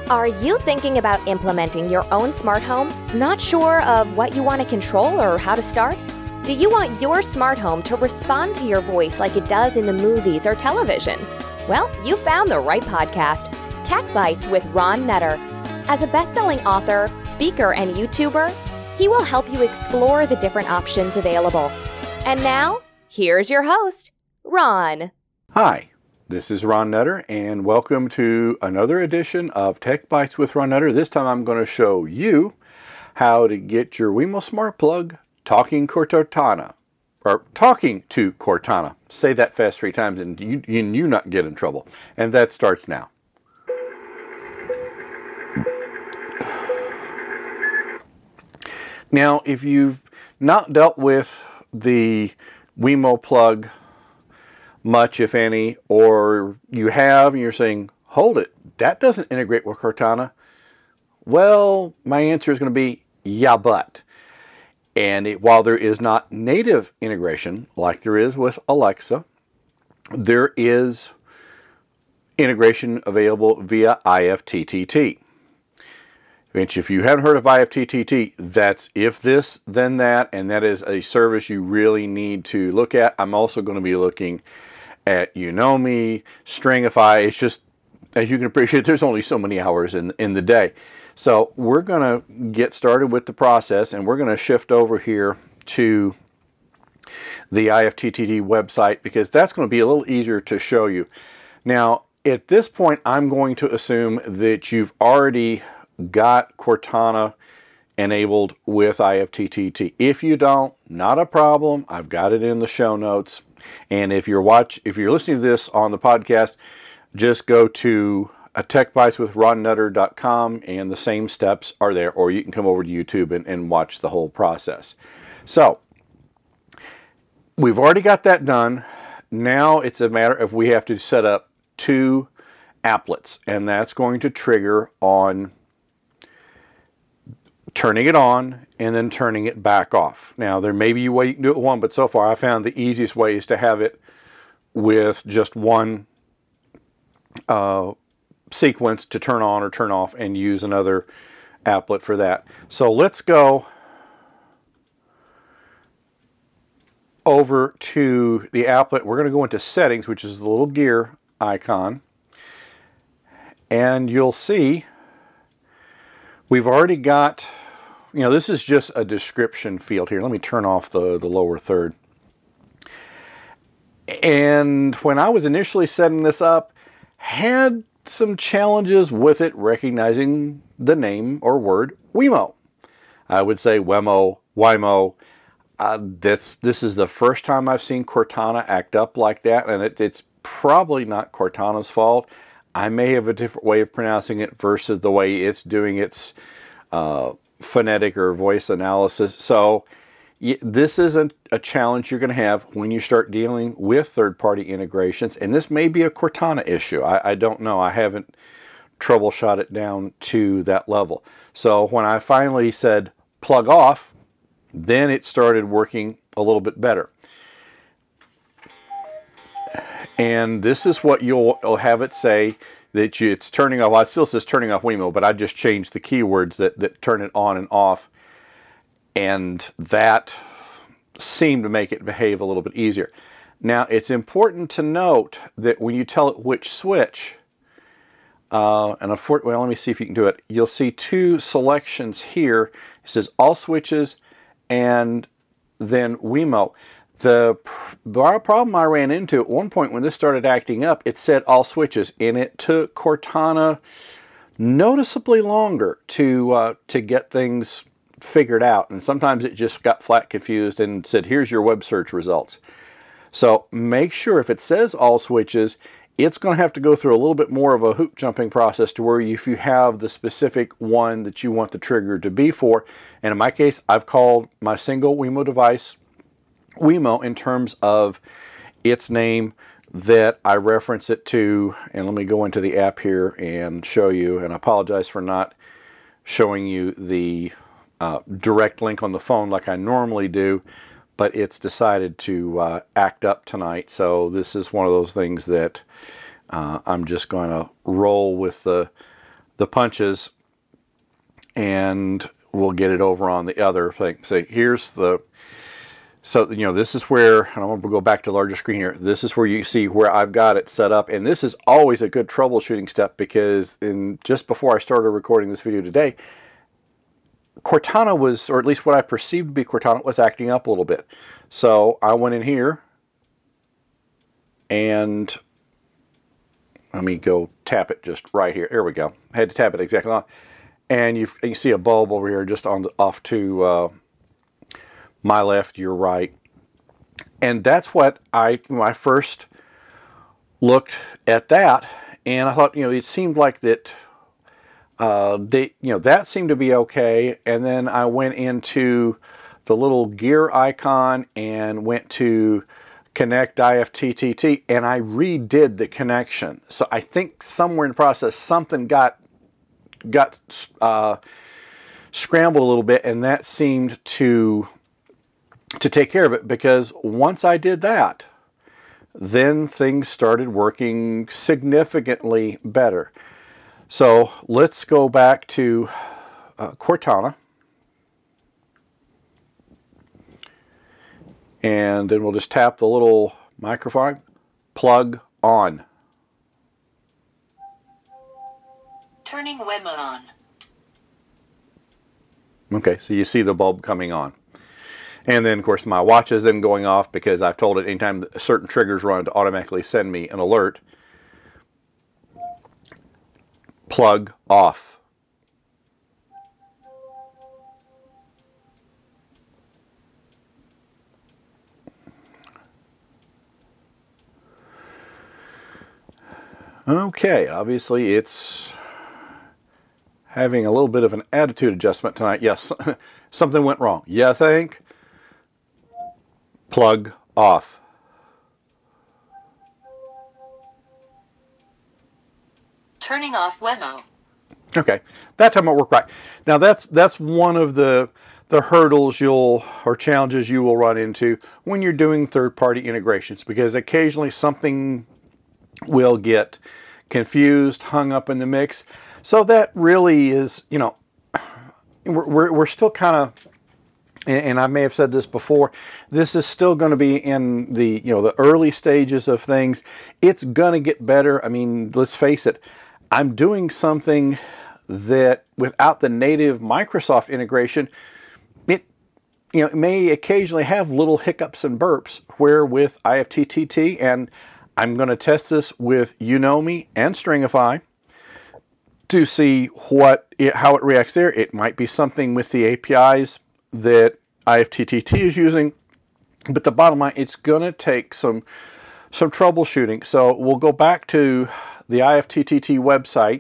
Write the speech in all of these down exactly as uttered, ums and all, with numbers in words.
Are you thinking about implementing your own smart home? Not sure of what you want to control or how to start? Do you want your smart home to respond to your voice like it does in the movies or television? Well, you found the right podcast, Tech Bites with Ron Nutter. As a best-selling author, speaker, and YouTuber, he will help you explore the different options available. And now, here's your host, Ron. Hi, this is Ron Nutter, and welcome to another edition of Tech Bites with Ron Nutter. This time I'm going to show you how to get your Wemo Smart Plug talking Cortana, or talking to Cortana. Say that fast three times and you, and you not get in trouble. And that starts now. Now, if you've not dealt with the Wemo plug much, if any, or you have and you're saying, hold it, that doesn't integrate with Cortana. Well, my answer is going to be, yeah, but. And it, while there is not native integration like there is with Alexa, there is integration available via I F T T T. Which, if you haven't heard of I F T T T, that's if this, then that, and that is a service you really need to look at. I'm also going to be looking at Unomi, Stringify. It's just, as you can appreciate, there's only so many hours in, in the day. So we're going to get started with the process, and we're going to shift over here to the I F T T T website, because that's going to be a little easier to show you. Now, at this point, I'm going to assume that you've already got Cortana enabled with I F T T T. If you don't, not a problem. I've got it in the show notes. And if you're watch, if you're listening to this on the podcast, just go to a tech bites with ron nutter dot com and the same steps are there, or you can come over to YouTube and, and watch the whole process. So we've already got that done. Now it's a matter of we have to set up two applets, and that's going to trigger on turning it on and then turning it back off. Now, there may be a way you can do it with one, but so far I found the easiest way is to have it with just one uh, sequence to turn on or turn off and use another applet for that. So let's go over to the applet. We're going to go into settings, which is the little gear icon, and you'll see we've already got, you know, this is just a description field here. Let me turn off the, the lower third. And when I was initially setting this up, had some challenges with it recognizing the name or word Wemo. I would say Wemo, Wimo. Uh, this, this is the first time I've seen Cortana act up like that, and it, it's probably not Cortana's fault. I may have a different way of pronouncing it versus the way it's doing its uh, phonetic or voice analysis. So y- this isn't a challenge you're going to have when you start dealing with third-party integrations. And this may be a Cortana issue. I, I don't know. I haven't troubleshot it down to that level. So when I finally said plug off, then it started working a little bit better. And this is what you'll, you'll have it say, that you, it's turning off. Well, it still says turning off Wemo, but I just changed the keywords that, that turn it on and off. And that seemed to make it behave a little bit easier. Now, it's important to note that when you tell it which switch, uh, and unfortunately, well, let me see if you can do it. You'll see two selections here. It says all switches and then Wemo. The problem I ran into at one point when this started acting up, it said all switches, and it took Cortana noticeably longer to uh, to get things figured out. And sometimes it just got flat confused and said, here's your web search results. So make sure if it says all switches, it's going to have to go through a little bit more of a hoop jumping process to where if you have the specific one that you want the trigger to be for. And in my case, I've called my single Wemo device Wemo in terms of its name that I reference it to. And let me go into the app here and show you. And I apologize for not showing you the uh, direct link on the phone like I normally do, but it's decided to uh, act up tonight. So this is one of those things that uh, I'm just going to roll with the the punches, and we'll get it over on the other thing. So here's the, so, you know, this is where, and I'm going to go back to the larger screen here. This is where you see where I've got it set up. And this is always a good troubleshooting step, because in just before I started recording this video today, Cortana was, or at least what I perceived to be Cortana, was acting up a little bit. So I went in here and let me go tap it just right here. There we go. I had to tap it exactly on. And you, you see a bulb over here just on the, off to uh, my left, your right. And that's what I, when I first looked at that, and I thought, you know, it seemed like that, uh, they, you know, that seemed to be okay. And then I went into the little gear icon and went to connect I F T T T, and I redid the connection. So I think somewhere in the process, something got got uh, scrambled a little bit, and that seemed to to take care of it, because once I did that, then things started working significantly better. So let's go back to uh, Cortana, and then we'll just tap the little microphone, plug on. Turning Wemo on. Okay, so you see the bulb coming on. And then, of course, my watch is then going off, because I've told it anytime certain triggers run to automatically send me an alert. Plug off. Okay, obviously it's having a little bit of an attitude adjustment tonight. Yes, something went wrong. You think? Plug off. Turning off Wemo. Okay, that time it worked right. Now that's that's one of the the hurdles you'll, or challenges you will run into when you're doing third-party integrations, because occasionally something will get confused, hung up in the mix. So that really is, you know, we're, we're, we're still kind of, and I may have said this before, this is still going to be in the, you know, the early stages of things. It's going to get better. I mean, let's face it, I'm doing something that without the native Microsoft integration, it, you know, it may occasionally have little hiccups and burps, where with I F T T T, and I'm going to test this with Unomi and Stringify to see what it, how it reacts there. It might be something with the A P Is that I F T T T is using, but the bottom line, it's going to take some some troubleshooting. So we'll go back to the I F T T T website.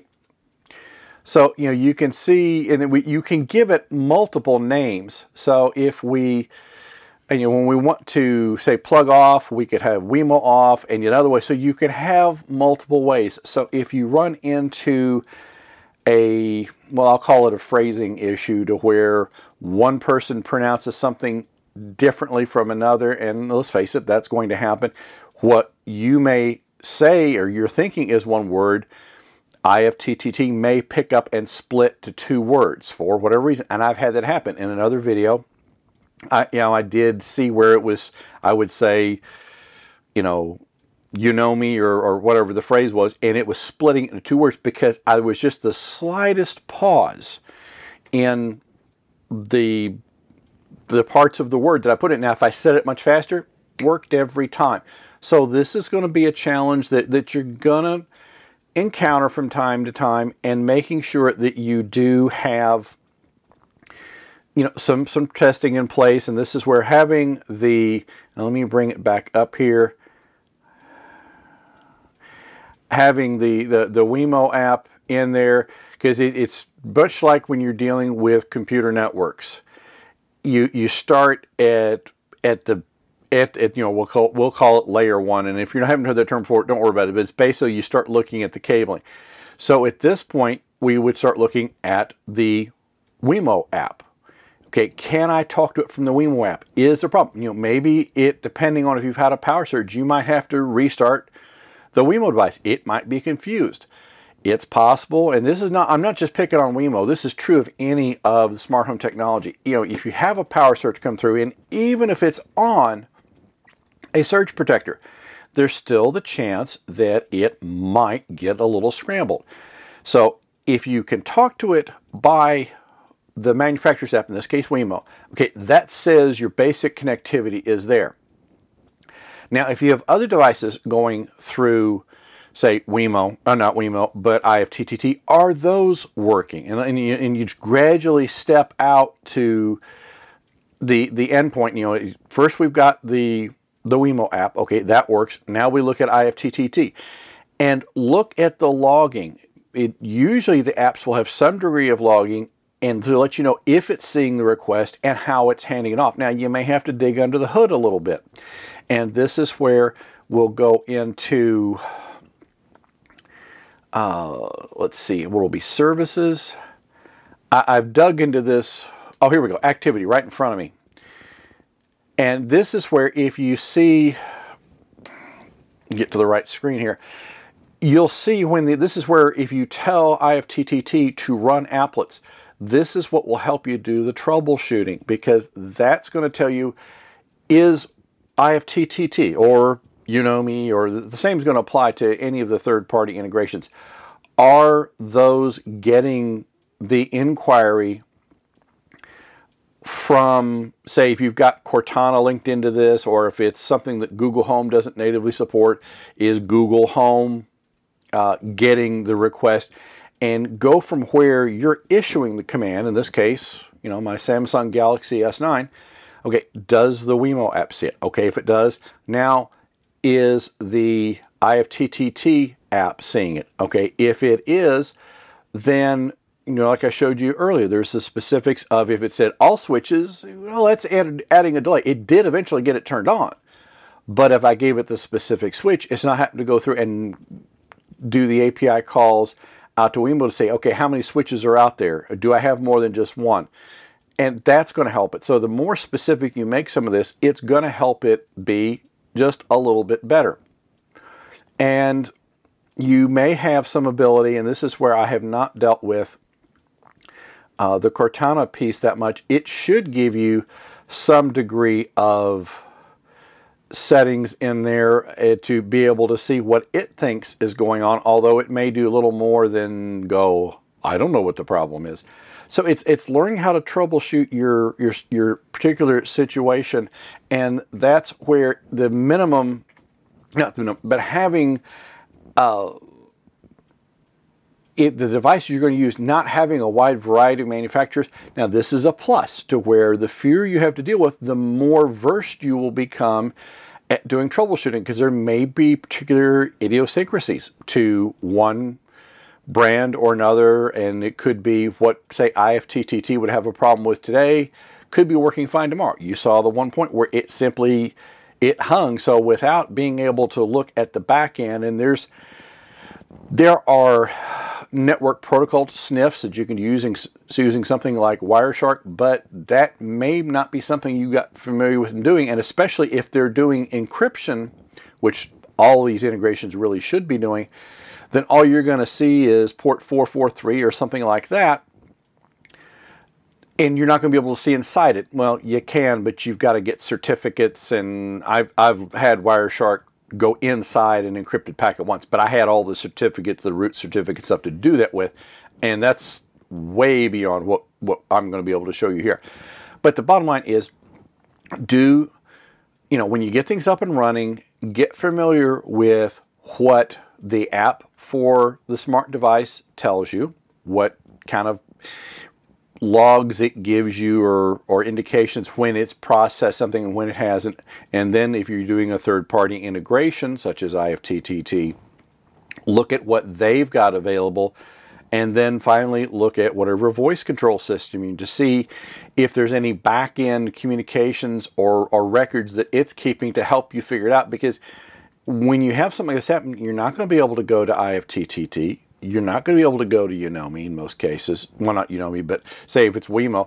So, you know, you can see, and we, you can give it multiple names. So if we, and, you know, when we want to say plug off, we could have Wemo off, and another way. So you can have multiple ways. So if you run into a, well, I'll call it a phrasing issue, to where one person pronounces something differently from another, and let's face it, that's going to happen. What you may say, or you're thinking is one word, I F T T T may pick up and split to two words for whatever reason. And I've had that happen in another video. I, you know, I did see where it was, I would say, you know, you know me, or, or whatever the phrase was, and it was splitting into two words because I was just the slightest pause in the the parts of the word that I put in. Now, if I said it much faster, worked every time. So this is going to be a challenge that, that you're going to encounter from time to time, and making sure that you do have, you know, some some testing in place. And this is where having the, now let me bring it back up here, having the the, the Wemo app in there, because it, it's much like when you're dealing with computer networks. You you start at at the At, at, you know, we'll call, we'll call it layer one. And if you haven't heard that term before, don't worry about it. But it's basically you start looking at the cabling. So at this point, we would start looking at the Wemo app. Okay, can I talk to it from the Wemo app? Is the problem? You know, maybe it, depending on if you've had a power surge, you might have to restart the Wemo device. It might be confused. it's possible, and this is not, I'm not just picking on Wemo, this is true of any of the smart home technology. You know, if you have a power surge come through, and even if it's on a surge protector, there's still the chance that it might get a little scrambled. So if you can talk to it by the manufacturer's app, in this case Wemo, okay, that says your basic connectivity is there. Now, if you have other devices going through, say, Wemo, or not Wemo, but I F T T T, are those working? And, and, you, and you gradually step out to the the endpoint. You know, first we've got the the Wemo app. Okay, that works. Now we look at I F T T T and look at the logging. It, usually the apps will have some degree of logging, and to let you know if it's seeing the request and how it's handing it off. Now, you may have to dig under the hood a little bit. And this is where we'll go into, uh, let's see, what will be services. I, I've dug into this. Oh, here we go. Activity right in front of me. And this is where if you see, get to the right screen here, you'll see when the, this is where if you tell I F T T T to run applets, this is what will help you do the troubleshooting, because that's going to tell you, is I F T T T or Unomi, or the same is going to apply to any of the third-party integrations. Are those getting the inquiry from, say, if you've got Cortana linked into this, or if it's something that Google Home doesn't natively support, is Google Home uh, getting the request? And go from where you're issuing the command, in this case, you know, my Samsung Galaxy S nine, okay, does the Wemo app see it? Okay, if it does, now is the I F T T T app seeing it? Okay, if it is, then, you know, like I showed you earlier, there's the specifics of if it said all switches, well, that's add, adding a delay. It did eventually get it turned on. But if I gave it the specific switch, it's not having to go through and do the A P I calls out to Wemo to say, okay, how many switches are out there? Do I have more than just one? And that's going to help it. So the more specific you make some of this, it's going to help it be just a little bit better. And you may have some ability, and this is where I have not dealt with uh, the Cortana piece that much. It should give you some degree of settings in there uh, to be able to see what it thinks is going on, although it may do a little more than go, I don't know what the problem is. So it's it's learning how to troubleshoot your your your particular situation, and that's where the minimum, not the minimum, but having uh, it, the device you're going to use, not having a wide variety of manufacturers. Now this is a plus to where the fewer you have to deal with, the more versed you will become at doing troubleshooting, because there may be particular idiosyncrasies to one brand or another, and it could be what, say, I F T T T would have a problem with today, could be working fine tomorrow. You saw the one point where it simply, it hung, so without being able to look at the back end, and there's, there are network protocol sniffs that you can use using, using something like Wireshark, but that may not be something you got familiar with doing, and especially if they're doing encryption, which all these integrations really should be doing, then all you're going to see is port four forty-three or something like that, and you're not going to be able to see inside it. Well, you can, but you've got to get certificates, and I've, I've had Wireshark go inside an encrypted packet once, but I had all the certificates, the root certificate stuff to do that with, and that's way beyond what, what I'm going to be able to show you here. But the bottom line is, do, you know, when you get things up and running, get familiar with what the app for the smart device tells you, what kind of logs it gives you, or, or indications when it's processed something and when it hasn't. And then if you're doing a third-party integration, such as I F T T T, look at what they've got available, and then finally look at whatever voice control system you to see if there's any back-end communications or, or records that it's keeping to help you figure it out. Because when you have something like this happen, you're not going to be able to go to I F T T T. You're not going to be able to go to Unomi in most cases. Well, not Unomi, but say if it's Wemo,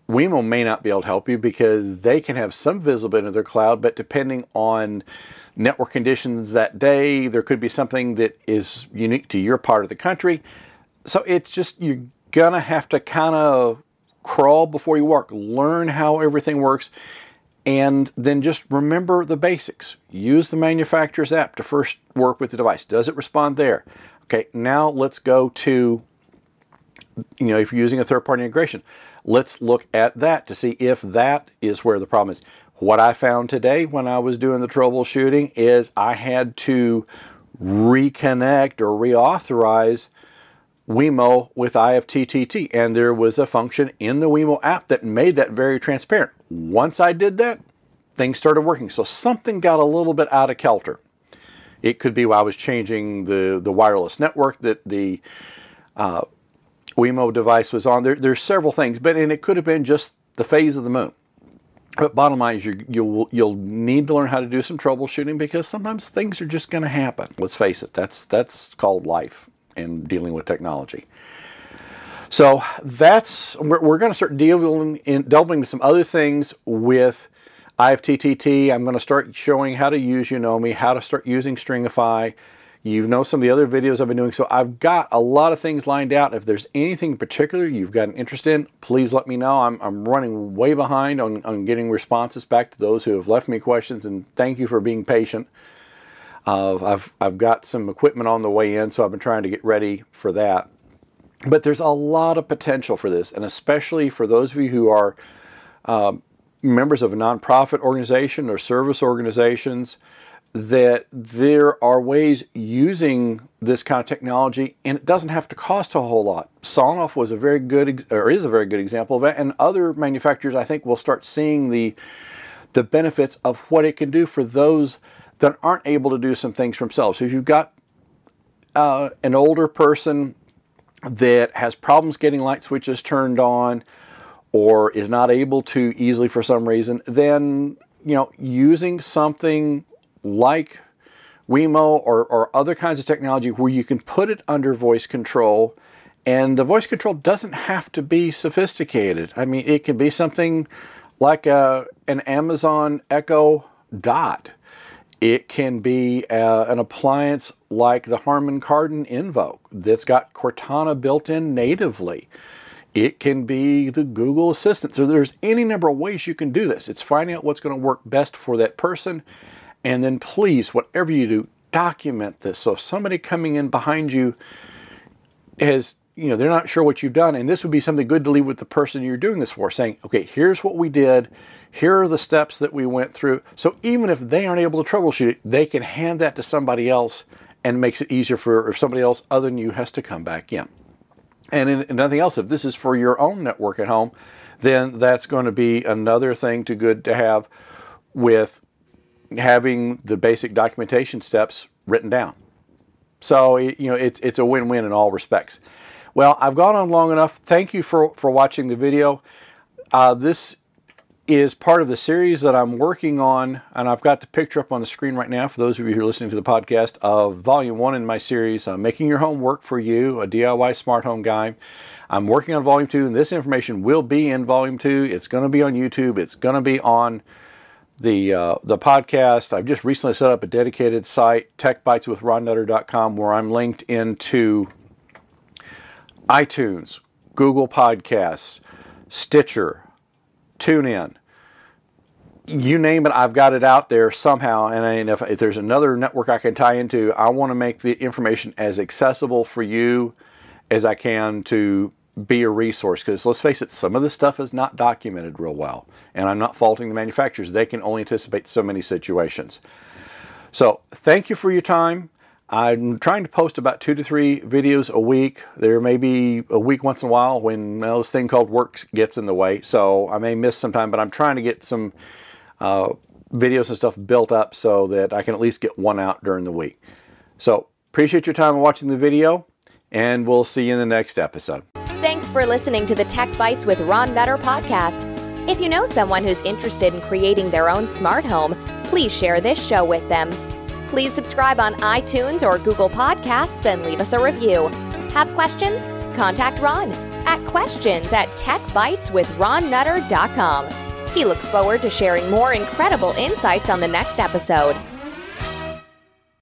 Wemo may not be able to help you because they can have some visibility into their cloud, but depending on network conditions that day, there could be something that is unique to your part of the country. So it's just, you're gonna have to kind of crawl before you walk, learn how everything works, and then just remember the basics. Use the manufacturer's app to first work with the device. Does it respond there? Okay, now let's go to, you know, if you're using a third-party integration, let's look at that to see if that is where the problem is. What I found today when I was doing the troubleshooting is I had to reconnect or reauthorize Wemo with I F T T T, and there was a function in the Wemo app that made that very transparent. Once I did that, things started working. So something got a little bit out of kilter. It could be while I was changing the, the wireless network that the uh, Wemo device was on. There, there's several things, but and it could have been just the phase of the moon. But bottom line is you, you'll, you'll need to learn how to do some troubleshooting because sometimes things are just going to happen. Let's face it, that's, that's called life and dealing with technology. So that's, we're, we're going to start dealing in, delving into some other things with I F T T T. I'm going to start showing how to use Yonomi, how to start using Stringify. You know some of the other videos I've been doing. So I've got a lot of things lined out. If there's anything in particular you've got an interest in, please let me know. I'm, I'm running way behind on, on getting responses back to those who have left me questions, and thank you for being patient. Uh, I've, I've got some equipment on the way in, so I've been trying to get ready for that. But there's a lot of potential for this, and especially for those of you who are uh, members of a nonprofit organization or service organizations, that there are ways using this kind of technology, and it doesn't have to cost a whole lot. Sonoff was a very good, or is a very good example of that, and other manufacturers, I think, will start seeing the the benefits of what it can do for those that aren't able to do some things for themselves. So if you've got uh, an older person that has problems getting light switches turned on, or is not able to easily for some reason, then, you know, using something like Wemo or, or other kinds of technology where you can put it under voice control, and the voice control doesn't have to be sophisticated. I mean, it can be something like a, an Amazon Echo Dot. It can be uh, an appliance like the Harman Kardon Invoke that's got Cortana built in natively. It can be the Google Assistant. So there's any number of ways you can do this. It's finding out what's going to work best for that person. And then please, whatever you do, document this. So if somebody coming in behind you has, you know, they're not sure what you've done, and this would be something good to leave with the person you're doing this for, saying, okay, here's what we did. Here are the steps that we went through. So even if they aren't able to troubleshoot it, they can hand that to somebody else, and makes it easier for if somebody else other than you has to come back in. And in, in nothing else, if this is for your own network at home, then that's going to be another thing to good to have with having the basic documentation steps written down. So, you know, it's it's a win-win in all respects. Well, I've gone on long enough. Thank you for, for watching the video. Uh, this is part of the series that I'm working on, and I've got the picture up on the screen right now for those of you who are listening to the podcast of Volume one in my series, uh, Making Your Home Work for You, a D I Y smart home guide. I'm working on Volume two, and this information will be in Volume two. It's going to be on YouTube. It's going to be on the uh, the podcast. I've just recently set up a dedicated site, tech bites with ron nutter dot com, where I'm linked into iTunes, Google Podcasts, Stitcher, TuneIn. You name it, I've got it out there somehow. And if, if there's another network I can tie into, I want to make the information as accessible for you as I can to be a resource. Because let's face it, some of this stuff is not documented real well. And I'm not faulting the manufacturers. They can only anticipate so many situations. So thank you for your time. I'm trying to post about two to three videos a week. There may be a week once in a while when well, this thing called work gets in the way. So I may miss some time, but I'm trying to get some uh, videos and stuff built up so that I can at least get one out during the week. So appreciate your time watching the video, and we'll see you in the next episode. Thanks for listening to the Tech Bites with Ron Nutter podcast. If you know someone who's interested in creating their own smart home, please share this show with them. Please subscribe on iTunes or Google Podcasts and leave us a review. Have questions? Contact Ron. at questions at tech bites with ron nutter dot com. He looks forward to sharing more incredible insights on the next episode.